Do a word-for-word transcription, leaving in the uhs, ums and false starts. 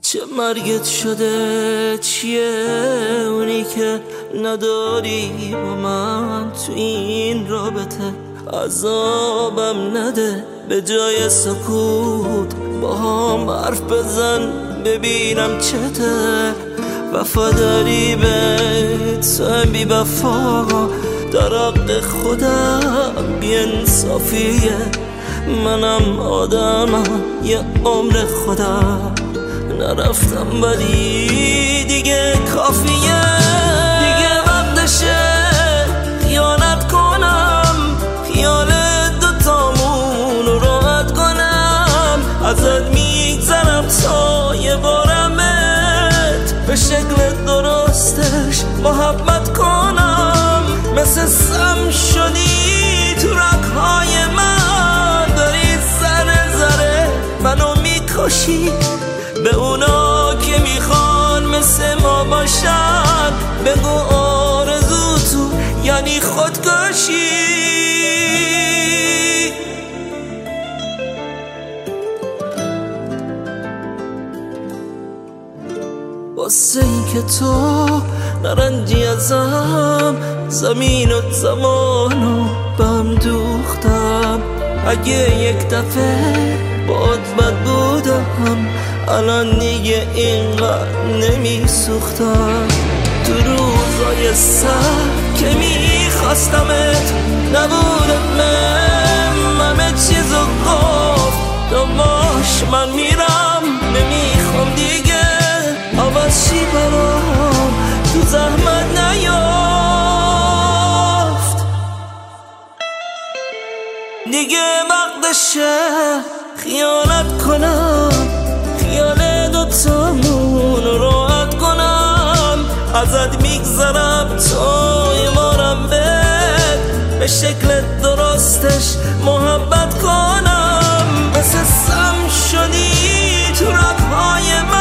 چه مرگت شده چیه اونی که نداری با من تو این رابطه؟ عذابم نده به جای سکوت با هم حرف بزن ببینم چته. وفاداری به تو بی وفا در حق خودم بی انصافیه. منم آدمم یه عمر خودم نرفتم ولی دیگه کافیه. دیگه وقتشه خیانت کنم، خیال دوتامون رو راحت کنم. ازت میگذرم تا یه بارمت به شکل درستش محبت کنم. مثل سم شدی تو رگ‌های من، داری ذره ذره منو میکشی. به اونا که میخوان مثل ما باشن بگو آرزو تو یعنی خودکشی. واسه این که تو نرنجی ازم، زمین و زمانو بهم دوختم. اگه یک دفعه باد بد بودم الان دیگه اینقدر نمی سوختم. تو روزای سر که میخواستمت نبودم، همه چیزو گفت دماش من میرم نمیخوام دیگه. عوض چی برام تو زحمت نیافت. دیگه وقتشه خیانت کنم، خیال دوتامون رو راحت کنم. ازت میگذرم تا یه بارم بهت به شکل درستش محبت کنم. مثل سم شدی تو رگ‌های من،